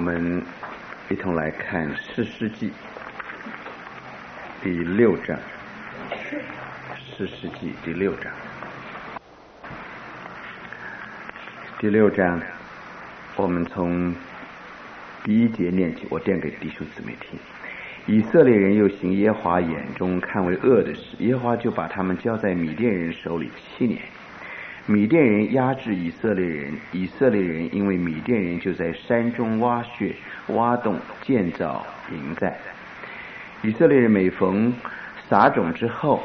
们一同来看士师记第6章。士师记第6章。第6章，我们从第1节念起，我念给弟兄姊妹听。以色列人又行耶和华眼中看为恶的事，耶和华就把他们交在米甸人手里7年。米甸人压制以色列人，以色列人因为米甸人就在山中挖穴、挖洞，建造营寨。以色列人每逢撒种之后，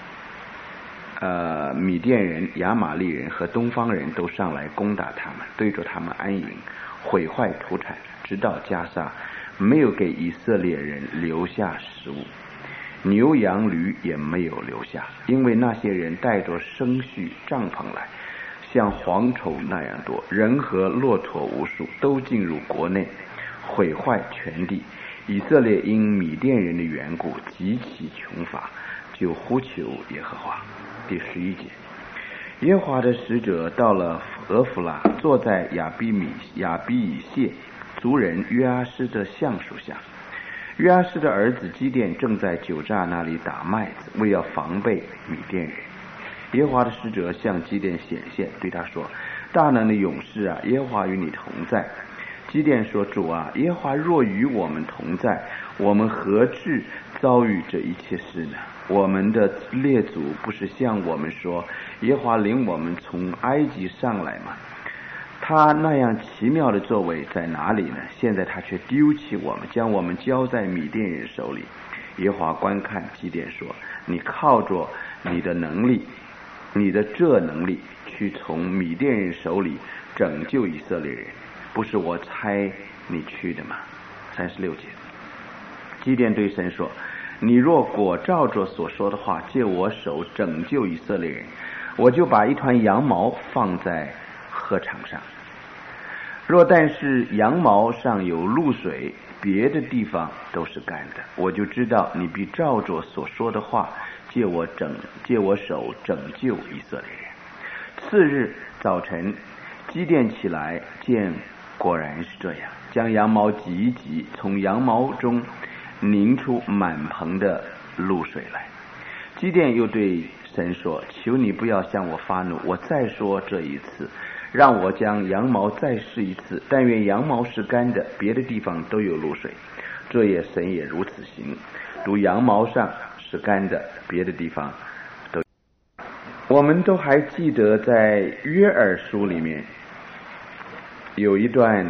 米甸人、亚玛利人和东方人都上来攻打他们，对着他们安营，毁坏土产，直到加沙，没有给以色列人留下食物，牛羊驴也没有留下，因为那些人带着牲畜帐篷来，像蝗虫那样多，人和骆驼无数，都进入国内，毁坏全地。以色列因米甸人的缘故极其穷乏，就呼求耶和华。第11节，耶和华的使者到了俄弗拉，坐在亚比以谢族人约阿施的橡树下。约阿施的儿子基甸正在酒榨那里打麦子，为要防备米甸人。耶和华的使者向基甸显现，对他说：大能的勇士啊，耶和华与你同在。基甸说：主啊，耶和华若与我们同在，我们何至遭遇这一切事呢？我们的列祖不是向我们说，耶和华领我们从埃及上来吗？他那样奇妙的作为在哪里呢？现在他却丢弃我们，将我们交在米甸人手里。耶和华观看基甸说：你靠着你的能力，你的这能力，去从米甸人手里拯救以色列人，不是我差你去的吗？36节，基甸对神说：你若果照着所说的话，借我手拯救以色列人，我就把一团羊毛放在禾场上。若但是羊毛上有露水，别的地方都是干的，我就知道你必照着所说的话，借我手拯救以色列人。次日早晨，基甸起来，见果然是这样，将羊毛挤一挤，从羊毛中拧出满盆的露水来。基甸又对神说：求你不要向我发怒，我再说这一次，让我将羊毛再试一次，但愿羊毛是干的，别的地方都有露水。这夜神也如此行，如羊毛上是干的，别的地方都有。我们都还记得在约珥书里面有一段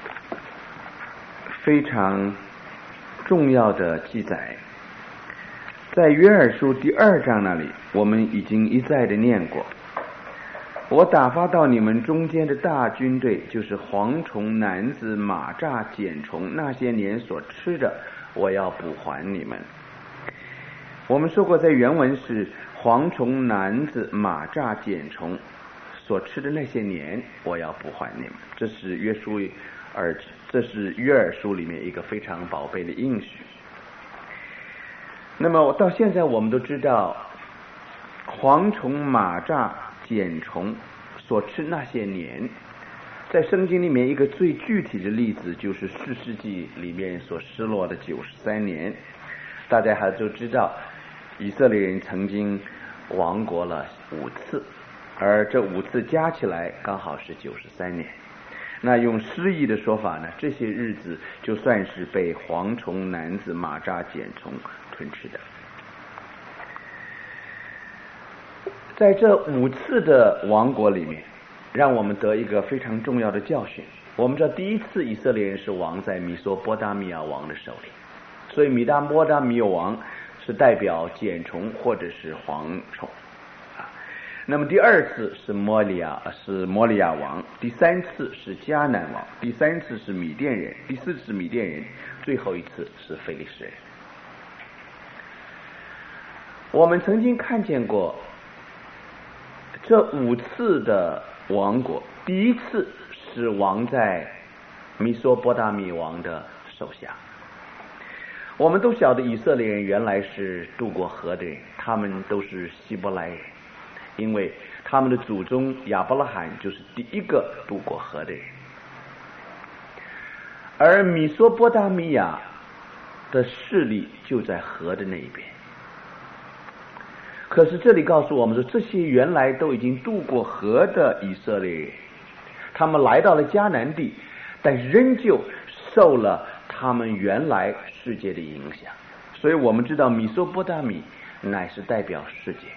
非常重要的记载，在约珥书第2章那里，我们已经一再的念过：我打发到你们中间的大军队，就是蝗虫、蝻子、蚂蚱、茧虫，那些年所吃的，我要补还你们。我们说过，在原文是蝗虫、蝻子、蚂蚱、茧虫所吃的那些年，我要补还你们。这是约珥书里面一个非常宝贝的应许。那么到现在我们都知道，蝗虫、蚂蚱、茧虫所吃那些年，在圣经里面一个最具体的例子就是士师记里面所失落的93年。大家还都知道，以色列人曾经亡国了5次，而这5次加起来刚好是93年。那用诗意的说法呢，这些日子就算是被蝗虫、蝻子、蚂蚱、茧虫吞吃的。在这5次的亡国里面，让我们得一个非常重要的教训。我们知道第一次以色列人是亡在米索波大米亚王的手里，所以米大波大米亚王是代表茧虫或者是蝗虫。那么第2次是摩利亚王，第3次是迦南王，第3次是米甸人，第4次是米甸人，最后一次是非利士人。我们曾经看见过这5次的王国，第1次是亡在米索波大米王的手下。我们都晓得以色列人原来是渡过河的人，他们都是希伯来人，因为他们的祖宗亚伯拉罕就是第一个渡过河的人。 而米索波大米亚的势力就在河的那一边。可是这里告诉我们说，这些原来都已经渡过河的以色列人，他们来到了迦南地，但仍旧受了他们原来世界的影响。所以我们知道米索波大米乃是代表世界，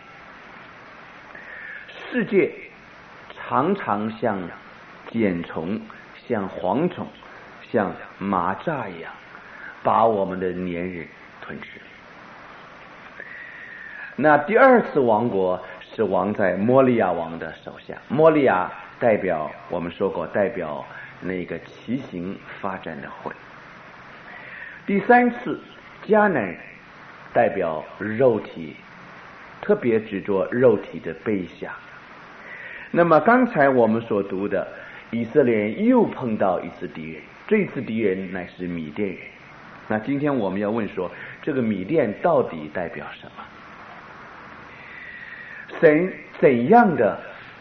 世界常常像茧虫、像蝗虫、像蚂蚱一样把我们的年日吞吃。那第二次王国是王在摩利亚王的手下，摩利亚代表我们说过代表那个奇形发展的魂。第三次迦南代表肉体，特别指着肉体的卑下。那么刚才我们所读的以色列人又碰到一次敌人，这次敌人乃是米甸人。那今天我们要问说，这个米甸到底代表什么？神怎样的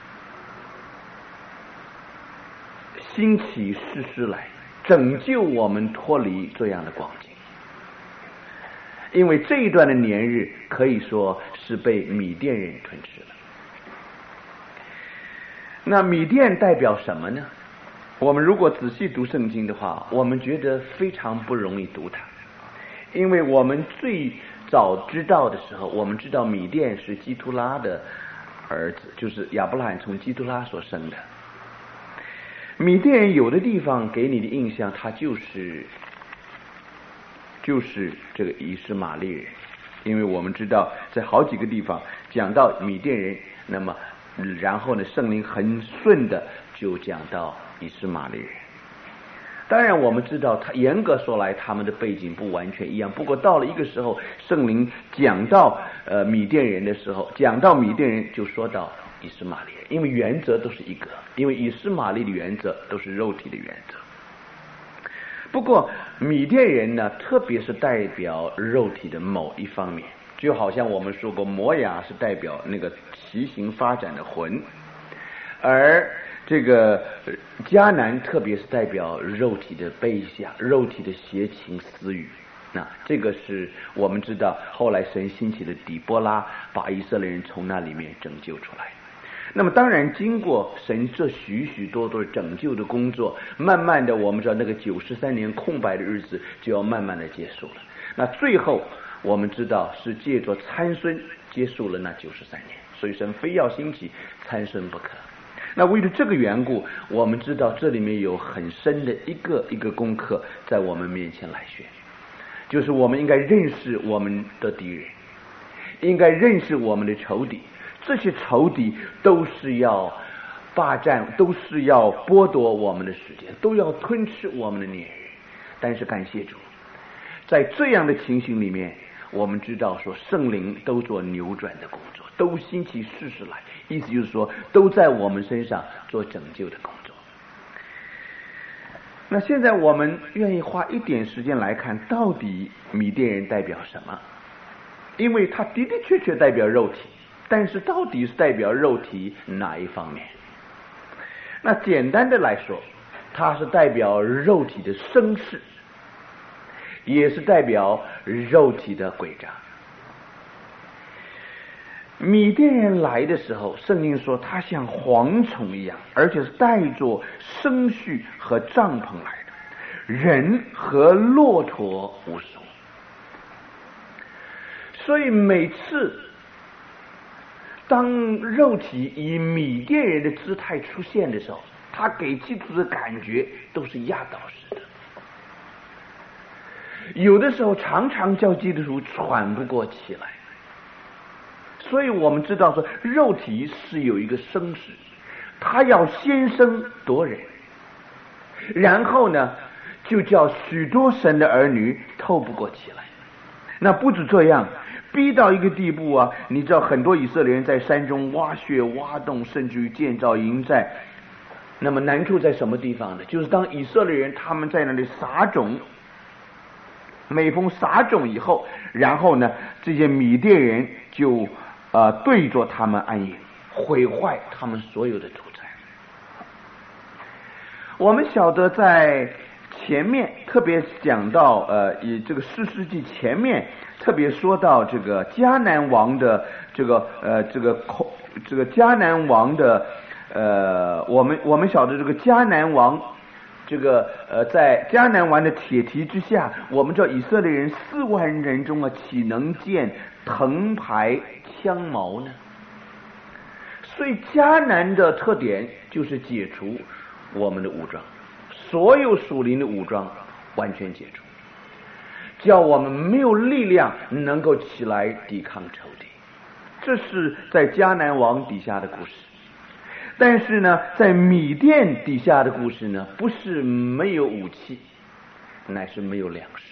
兴起士师来拯救我们脱离这样的光景？因为这一段的年日可以说是被米甸人吞吃了。那米甸代表什么呢？我们如果仔细读圣经的话，我们觉得非常不容易读它，因为我们最早知道的时候，我们知道米甸是基图拉的儿子，就是亚伯拉罕从基图拉所生的。米甸人有的地方给你的印象，他就是这个以实玛利人，因为我们知道在好几个地方讲到米甸人，那么然后呢圣灵很顺的就讲到以实玛利人。当然我们知道他严格说来他们的背景不完全一样，不过到了一个时候圣灵讲到米甸人的时候，讲到米甸人就说到以实玛利人，因为原则都是一个，因为以实玛利的原则都是肉体的原则。不过米甸人呢，特别是代表肉体的某一方面，就好像我们说过摩押是代表那个奇形发展的魂，而这个迦南特别是代表肉体的卑下，肉体的邪情私欲。那这个是我们知道后来神兴起的底波拉把以色列人从那里面拯救出来。那么当然经过神这许许多多拯救的工作，慢慢的我们知道那个93年空白的日子就要慢慢的结束了。那最后我们知道是借着参孙结束了那93年，所以神非要兴起参孙不可。那为了这个缘故，我们知道这里面有很深的一个功课在我们面前来学，就是我们应该认识我们的敌人，应该认识我们的仇敌。这些仇敌都是要霸占，都是要剥夺我们的时间，都要吞吃我们的年日。但是感谢主，在这样的情形里面，我们知道说圣灵都做扭转的工作，都兴起士师来，意思就是说都在我们身上做拯救的工作。那现在我们愿意花一点时间来看，到底米甸人代表什么？因为它的的确确代表肉体，但是到底是代表肉体哪一方面？那简单的来说，它是代表肉体的声势，也是代表肉体的诡诈。米甸人来的时候，圣经说他像蝗虫一样，而且是带着牲畜和帐篷来的，人和骆驼无数。所以每次当肉体以米甸人的姿态出现的时候，他给基督的感觉都是压倒式的，有的时候常常叫基督徒喘不过气来。所以我们知道说肉体是有一个声势，他要先声夺人，然后呢就叫许多神的儿女透不过气来。那不止这样，逼到一个地步啊，你知道很多以色列人在山中挖穴挖洞，甚至于建造营寨。那么难处在什么地方呢？就是当以色列人他们在那里撒种，每逢撒种以后，然后呢这些米甸人就对着他们安营，毁坏他们所有的土产。我们晓得在前面特别讲到以这个士师记前面特别说到这个迦南王的这个迦南王的我们晓得这个迦南王在迦南王的铁蹄之下，我们知道以色列人4万人中啊，岂能见藤牌枪矛呢？所以迦南的特点就是解除我们的武装，所有属灵的武装完全解除，叫我们没有力量能够起来抵抗仇敌。这是在迦南王底下的故事。但是呢，在米甸底下的故事呢，不是没有武器，乃是没有粮食。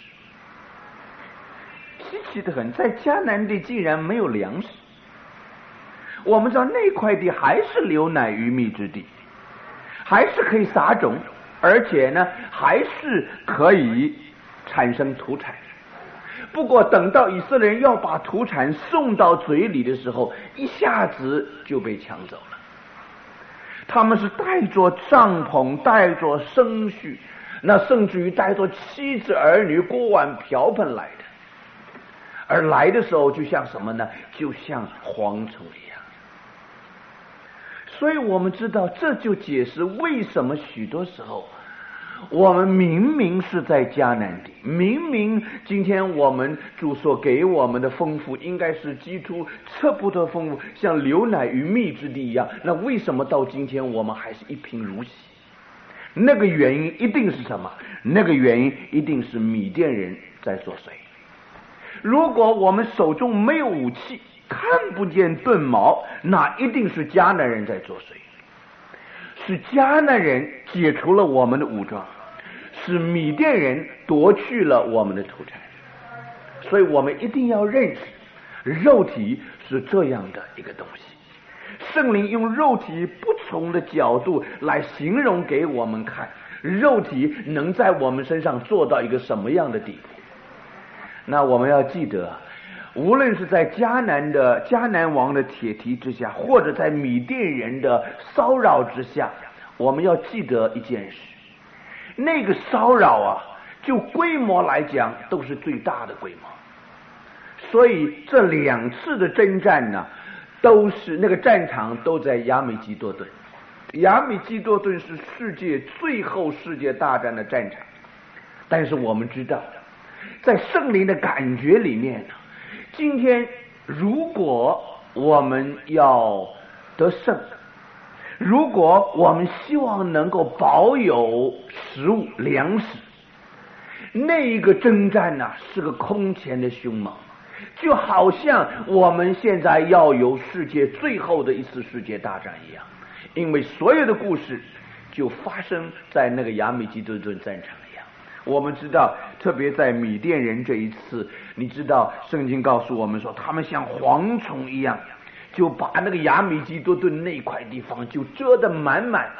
稀奇得很，在迦南地竟然没有粮食。我们知道那块地还是流奶与蜜之地，还是可以撒种，而且呢还是可以产生土产。不过等到以色列人要把土产送到嘴里的时候，一下子就被抢走了。他们是带着帐篷，带着牲畜，那甚至于带着妻子儿女、锅碗瓢盆来的，而来的时候就像什么呢？就像蝗虫一样。所以我们知道，这就解释为什么许多时候我们明明是在迦南地，明明今天我们主所给我们的丰富应该是基督测不得丰富，像流奶与蜜之地一样，那为什么到今天我们还是一贫如洗？那个原因一定是什么？那个原因一定是米甸人在作祟。如果我们手中没有武器，看不见盾矛，那一定是迦南人在作祟。是迦南人解除了我们的武装，是米甸人夺去了我们的土产。所以我们一定要认识，肉体是这样的一个东西。圣灵用肉体不同的角度来形容给我们看，肉体能在我们身上做到一个什么样的地步。那我们要记得，无论是在迦南王的铁蹄之下，或者在米甸人的骚扰之下，我们要记得一件事，那个骚扰啊，就规模来讲都是最大的规模。所以这2次的征战呢，都是那个战场都在亚美基多顿。亚美基多顿是最后世界大战的战场。但是我们知道，在圣灵的感觉里面呢，今天如果我们要得胜，如果我们希望能够保有食物粮食，那一个征战呢，是个空前的凶猛，就好像我们现在要有世界最后的一次世界大战一样。因为所有的故事就发生在那个亚美基多顿战场一样。我们知道，特别在米甸人这一次，你知道圣经告诉我们说，他们像蝗虫一样，就把那个亚美基多顿那块地方就遮得满满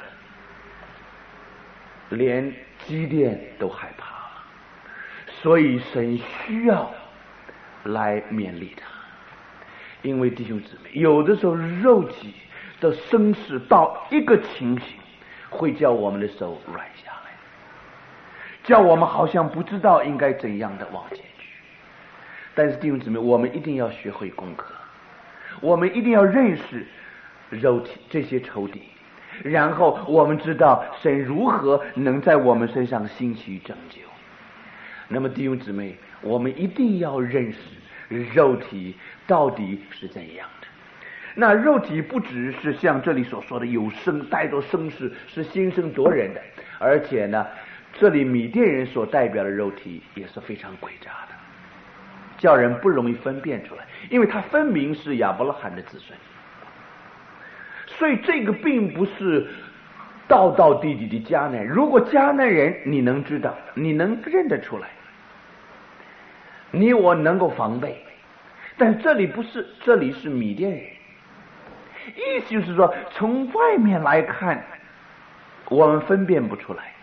的，连基甸都害怕了。所以神需要来勉励他。因为弟兄姊妹，有的时候肉体的声势到一个情形，会叫我们的手软下来，叫我们好像不知道应该怎样的往前去。但是弟兄姊妹，我们一定要学会功课，我们一定要认识肉体这些仇敌，然后我们知道神如何能在我们身上兴起拯救。那么弟兄姊妹，我们一定要认识肉体到底是怎样的。那肉体不只是像这里所说的有生带着生势，是兴盛夺人的，而且呢，这里米甸人所代表的肉体也是非常诡诈的，叫人不容易分辨出来，因为他分明是亚伯拉罕的子孙。所以这个并不是道道地地的迦南人。如果迦南人你能知道，你能认得出来，你我能够防备。但这里不是，这里是米甸人。意思就是说，从外面来看，我们分辨不出来。